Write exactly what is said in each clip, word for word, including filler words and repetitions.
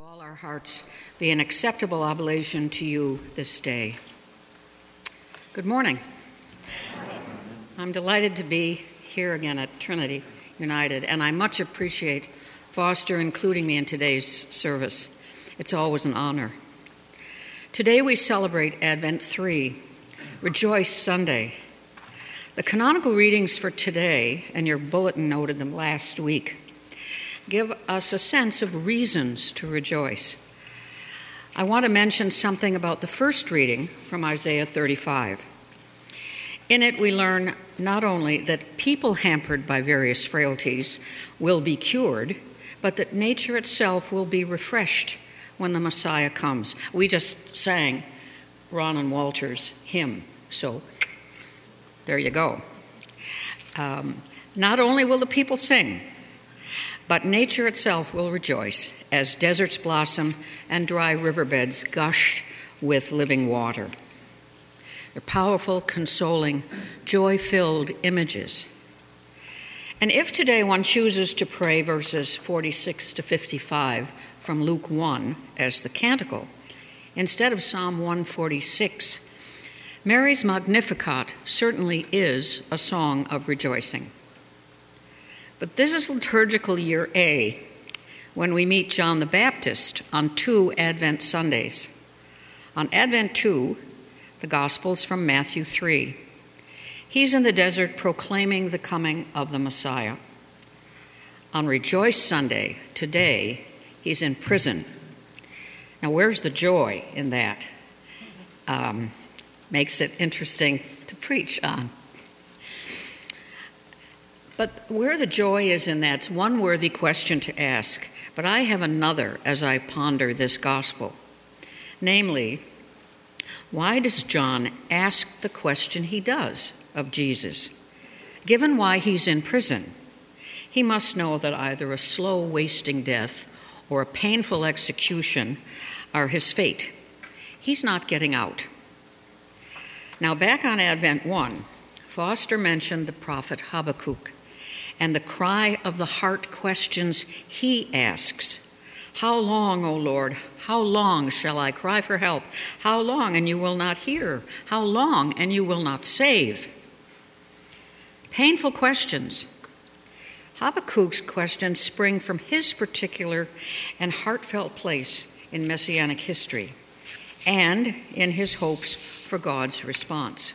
all our hearts be an acceptable oblation to you this day. Good morning. I'm delighted to be here again at Trinity United, and I much appreciate Foster including me in today's service. It's always an honor. Today we celebrate Advent three, Rejoice Sunday. The canonical readings for today, and your bulletin noted them last week, give us a sense of reasons to rejoice. I want to mention something about the first reading from Isaiah thirty-five. In it, we learn not only that people hampered by various frailties will be cured, but that nature itself will be refreshed when the Messiah comes. We just sang Ron and Walter's hymn, so there you go. Um, not only will the people sing, but nature itself will rejoice as deserts blossom and dry riverbeds gush with living water. They're powerful, consoling, joy-filled images. And if today one chooses to pray verses forty-six to fifty-five from Luke one as the canticle, instead of Psalm one forty-six, Mary's Magnificat certainly is a song of rejoicing. But this is liturgical year A, when we meet John the Baptist on two Advent Sundays. On Advent two, the Gospel's from Matthew three. He's in the desert proclaiming the coming of the Messiah. On Rejoice Sunday, today, he's in prison. Now, where's the joy in that? Um, makes it interesting to preach on. But where the joy is in that's one worthy question to ask, but I have another as I ponder this gospel. Namely, why does John ask the question he does of Jesus? Given why he's in prison, he must know that either a slow wasting death or a painful execution are his fate. He's not getting out. Now back on Advent one, Foster mentioned the prophet Habakkuk and the cry of the heart questions he asks. How long, O Lord, how long shall I cry for help? How long, and you will not hear? How long, and you will not save? Painful questions. Habakkuk's questions spring from his particular and heartfelt place in Messianic history and in his hopes for God's response.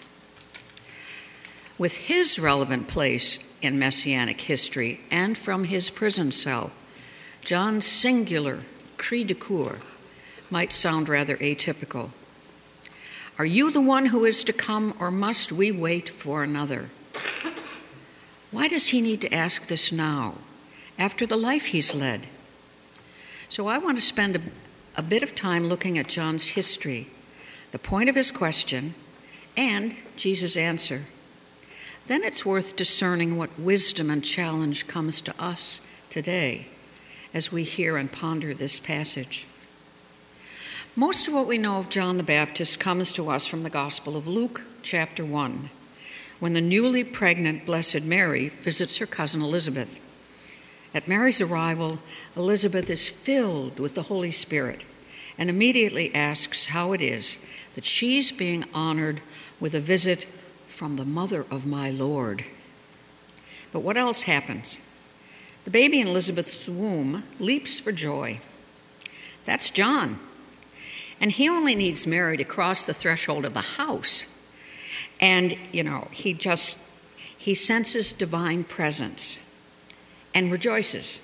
With his relevant place in Messianic history and from his prison cell, John's singular cri de coeur might sound rather atypical. Are you the one who is to come, or must we wait for another? Why does he need to ask this now, after the life he's led? So I want to spend a, a bit of time looking at John's history, the point of his question, and Jesus' answer. Then it's worth discerning what wisdom and challenge comes to us today as we hear and ponder this passage. Most of what we know of John the Baptist comes to us from the Gospel of Luke, chapter one, when the newly pregnant Blessed Mary visits her cousin Elizabeth. At Mary's arrival, Elizabeth is filled with the Holy Spirit and immediately asks how it is that she's being honored with a visit from the mother of my Lord. But what else happens? The baby in Elizabeth's womb leaps for joy. That's John. And he only needs Mary to cross the threshold of the house. And, you know, he just, he senses divine presence and rejoices.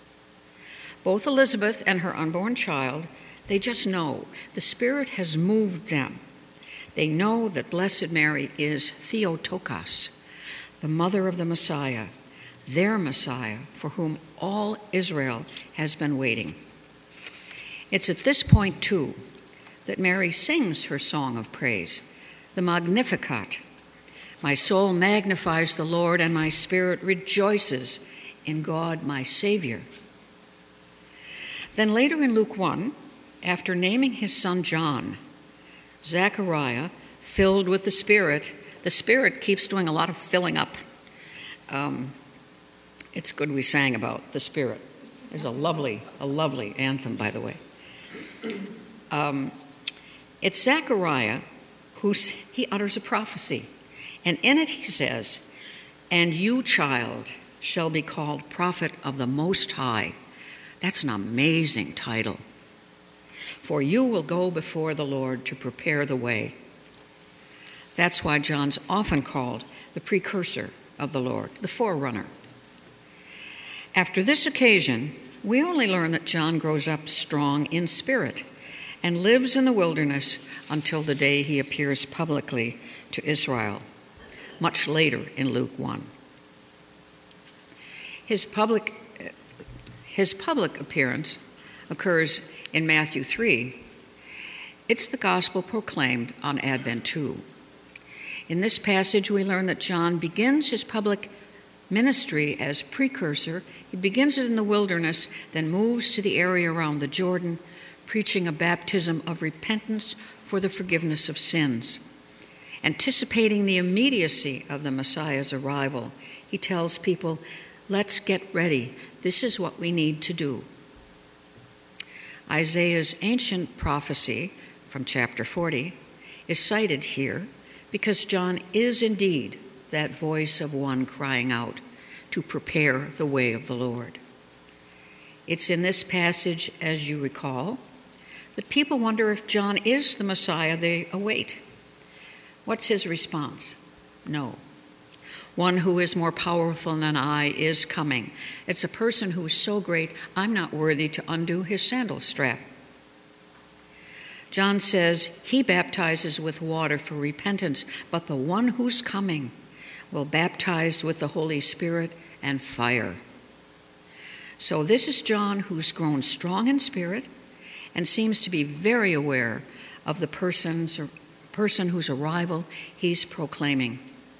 Both Elizabeth and her unborn child, they just know the Spirit has moved them. They know that Blessed Mary is Theotokos, the mother of the Messiah, their Messiah, for whom all Israel has been waiting. It's at this point, too, that Mary sings her song of praise, the Magnificat. My soul magnifies the Lord, and my spirit rejoices in God my Savior. Then later in Luke one, after naming his son John, Zechariah, filled with the Spirit, the Spirit keeps doing a lot of filling up. Um, it's good we sang about the Spirit. There's a lovely, a lovely anthem, by the way. Um, it's Zechariah who he utters a prophecy, and in it he says, "And you, child, shall be called prophet of the Most High." That's an amazing title. "For you will go before the Lord to prepare the way." That's why John's often called the precursor of the Lord, the forerunner. After this occasion, we only learn that John grows up strong in spirit and lives in the wilderness until the day he appears publicly to Israel, much later in Luke one. His public, his public appearance occurs in Matthew three. It's the gospel proclaimed on Advent two. In this passage, we learn that John begins his public ministry as precursor. He begins it in the wilderness, then moves to the area around the Jordan, preaching a baptism of repentance for the forgiveness of sins. Anticipating the immediacy of the Messiah's arrival, he tells people, "Let's get ready. This is what we need to do." Isaiah's ancient prophecy from chapter forty is cited here because John is indeed that voice of one crying out to prepare the way of the Lord. It's in this passage, as you recall, that people wonder if John is the Messiah they await. What's his response? No. "One who is more powerful than I is coming. It's a person who is so great, I'm not worthy to undo his sandal strap." John says he baptizes with water for repentance, but the one who's coming will baptize with the Holy Spirit and fire. So this is John who's grown strong in spirit and seems to be very aware of the person's, person whose arrival he's proclaiming.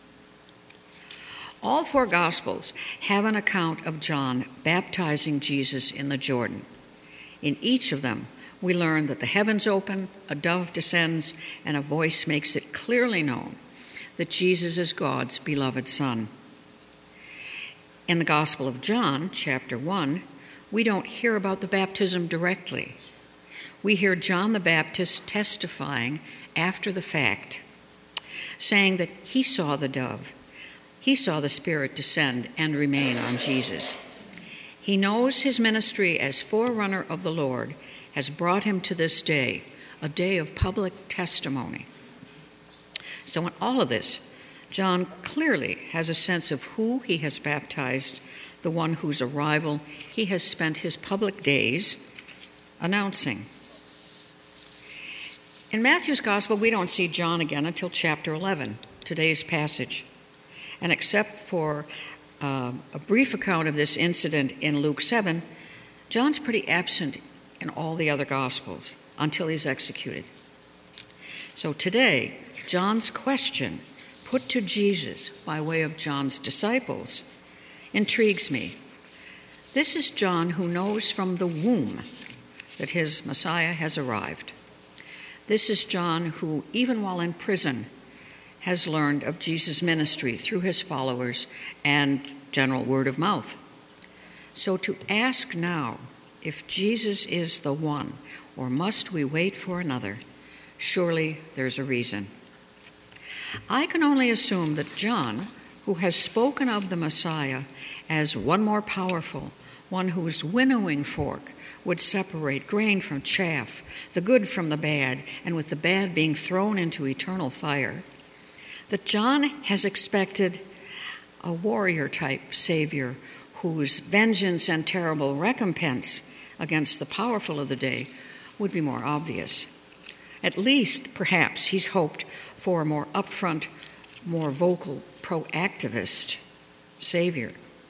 All four Gospels have an account of John baptizing Jesus in the Jordan. In each of them, we learn that the heavens open, a dove descends, and a voice makes it clearly known that Jesus is God's beloved Son. In the Gospel of John, chapter one, we don't hear about the baptism directly. We hear John the Baptist testifying after the fact, saying that he saw the dove, he saw the Spirit descend and remain on Jesus. He knows his ministry as forerunner of the Lord has brought him to this day, a day of public testimony. So in all of this, John clearly has a sense of who he has baptized, the one whose arrival he has spent his public days announcing. In Matthew's Gospel, we don't see John again until chapter eleven, today's passage. And except for uh, a brief account of this incident in Luke seven, John's pretty absent in all the other Gospels until he's executed. So today, John's question put to Jesus by way of John's disciples intrigues me. This is John who knows from the womb that his Messiah has arrived. This is John who, even while in prison, has learned of Jesus' ministry through his followers and general word of mouth. So to ask now if Jesus is the one, or must we wait for another, surely there's a reason. I can only assume that John, who has spoken of the Messiah as one more powerful, one whose winnowing fork would separate grain from chaff, the good from the bad, and with the bad being thrown into eternal fire, that John has expected a warrior-type Savior whose vengeance and terrible recompense against the powerful of the day would be more obvious. At least, perhaps, he's hoped for a more upfront, more vocal, proactivist Savior.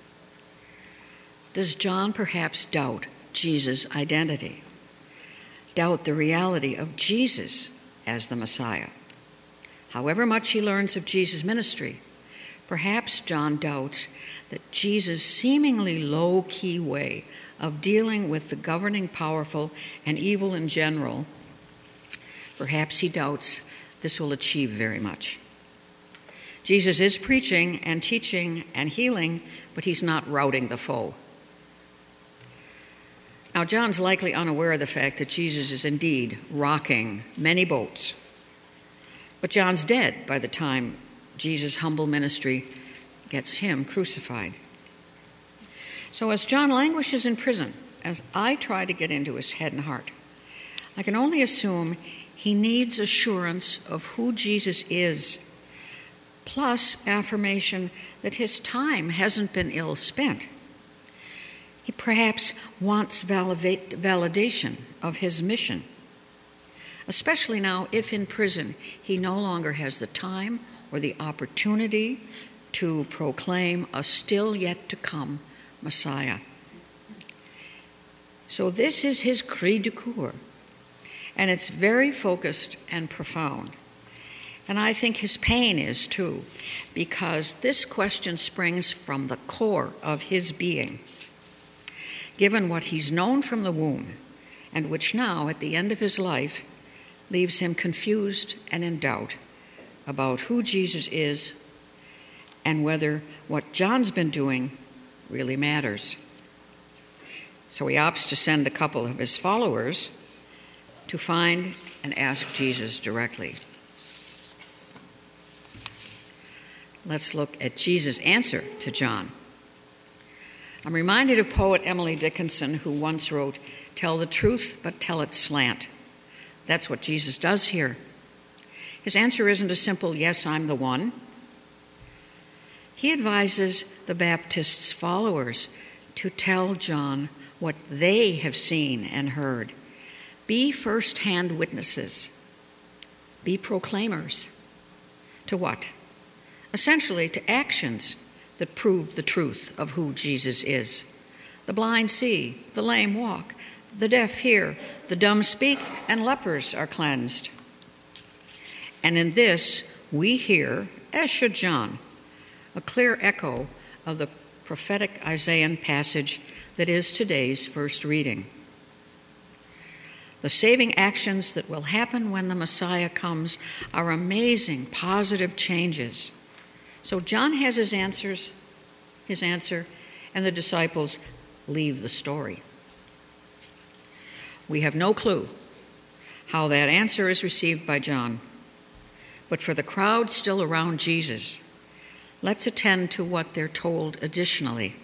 Does John perhaps doubt Jesus' identity? Doubt the reality of Jesus as the Messiah? However much he learns of Jesus' ministry, perhaps John doubts that Jesus' seemingly low-key way of dealing with the governing powerful and evil in general, perhaps he doubts this will achieve very much. Jesus is preaching and teaching and healing, but he's not routing the foe. Now, John's likely unaware of the fact that Jesus is indeed rocking many boats. But John's dead by the time Jesus' humble ministry gets him crucified. So as John languishes in prison, as I try to get into his head and heart, I can only assume he needs assurance of who Jesus is, plus affirmation that his time hasn't been ill spent. He perhaps wants validate, validation of his mission, especially now if in prison he no longer has the time or the opportunity to proclaim a still yet to come Messiah. So this is his cri de coeur, and it's very focused and profound. And I think his pain is too, because this question springs from the core of his being, given what he's known from the womb, and which now, at the end of his life, leaves him confused and in doubt about who Jesus is and whether what John's been doing really matters. So he opts to send a couple of his followers to find and ask Jesus directly. Let's look at Jesus' answer to John. I'm reminded of poet Emily Dickinson, who once wrote, "Tell the truth, but tell it slant." That's what Jesus does here. His answer isn't a simple, "Yes, I'm the one." He advises the Baptist's followers to tell John what they have seen and heard. Be first-hand witnesses. Be proclaimers. To what? Essentially, to actions that prove the truth of who Jesus is. The blind see, the lame walk, the deaf hear, the dumb speak, and lepers are cleansed. And in this, we hear, as should John, a clear echo of the prophetic Isaiah passage that is today's first reading. The saving actions that will happen when the Messiah comes are amazing, positive changes. So John has his answers, his answer, and the disciples leave the story. We have no clue how that answer is received by John, but for the crowd still around Jesus, let's attend to what they're told additionally.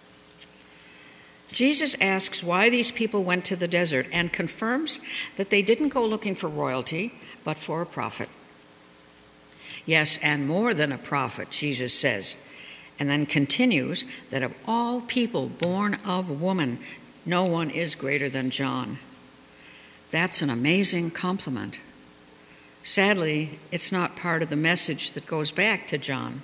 Jesus asks why these people went to the desert and confirms that they didn't go looking for royalty, but for a prophet. Yes, and more than a prophet, Jesus says, and then continues that of all people born of woman, no one is greater than John. That's an amazing compliment. Sadly, it's not part of the message that goes back to John.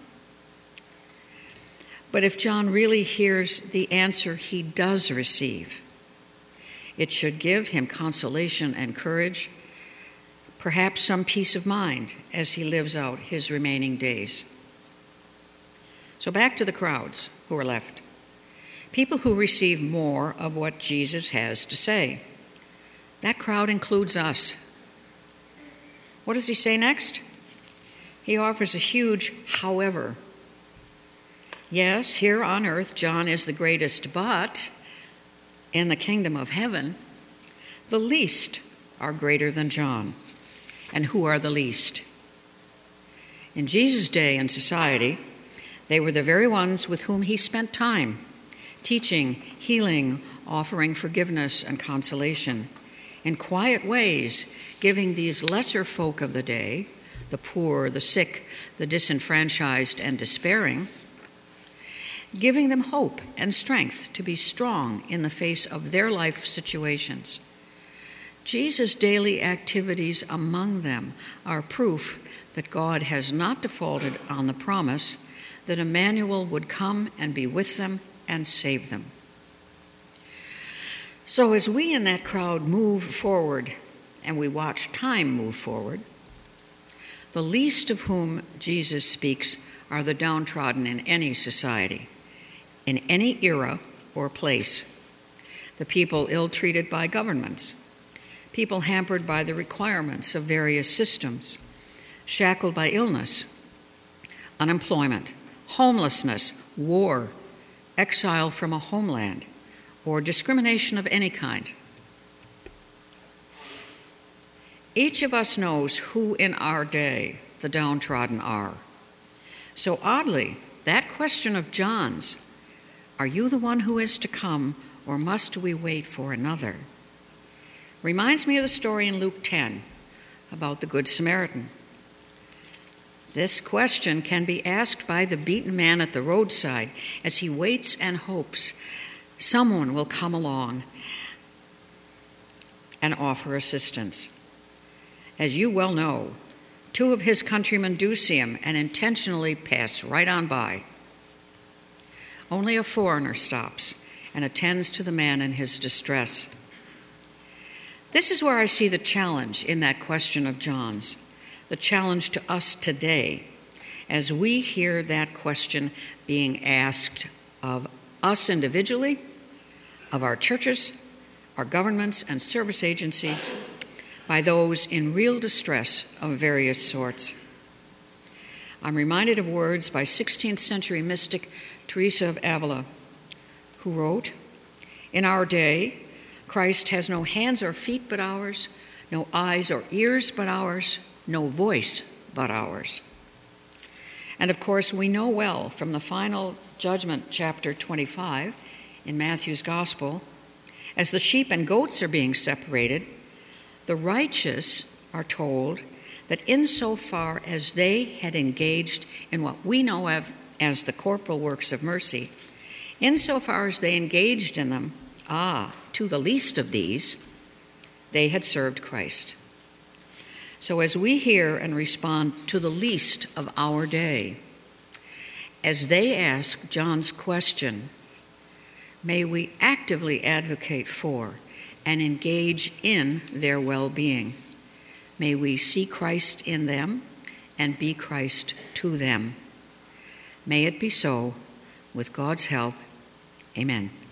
But if John really hears the answer he does receive, it should give him consolation and courage, perhaps some peace of mind as he lives out his remaining days. So back to the crowds who are left, people who receive more of what Jesus has to say. That crowd includes us. What does he say next? He offers a huge however. Yes, here on earth, John is the greatest, but in the kingdom of heaven, the least are greater than John. And who are the least? In Jesus' day and society, they were the very ones with whom he spent time, teaching, healing, offering forgiveness and consolation, in quiet ways, giving these lesser folk of the day, the poor, the sick, the disenfranchised, and despairing, giving them hope and strength to be strong in the face of their life situations. Jesus' daily activities among them are proof that God has not defaulted on the promise that Emmanuel would come and be with them and save them. So as we in that crowd move forward, and we watch time move forward, the least of whom Jesus speaks are the downtrodden in any society, in any era or place, the people ill-treated by governments, people hampered by the requirements of various systems, shackled by illness, unemployment, homelessness, war, exile from a homeland, or discrimination of any kind. Each of us knows who in our day the downtrodden are. So oddly, that question of John's, "Are you the one who is to come, or must we wait for another?" reminds me of the story in Luke ten about the Good Samaritan. This question can be asked by the beaten man at the roadside as he waits and hopes someone will come along and offer assistance. As you well know, two of his countrymen do see him and intentionally pass right on by. Only a foreigner stops and attends to the man in his distress. This is where I see the challenge in that question of John's, the challenge to us today, as we hear that question being asked of us individually, of our churches, our governments and service agencies, by those in real distress of various sorts. I'm reminded of words by sixteenth century mystic Teresa of Avila, who wrote, "In our day, Christ has no hands or feet but ours, no eyes or ears but ours, no voice but ours." And of course, we know well from the final judgment, chapter twenty-five in Matthew's Gospel, as the sheep and goats are being separated, the righteous are told that insofar as they had engaged in what we know of as the corporal works of mercy, insofar as they engaged in them, ah, to the least of these, they had served Christ. So as we hear and respond to the least of our day, as they ask John's question, may we actively advocate for and engage in their well-being. May we see Christ in them and be Christ to them. May it be so, with God's help. Amen.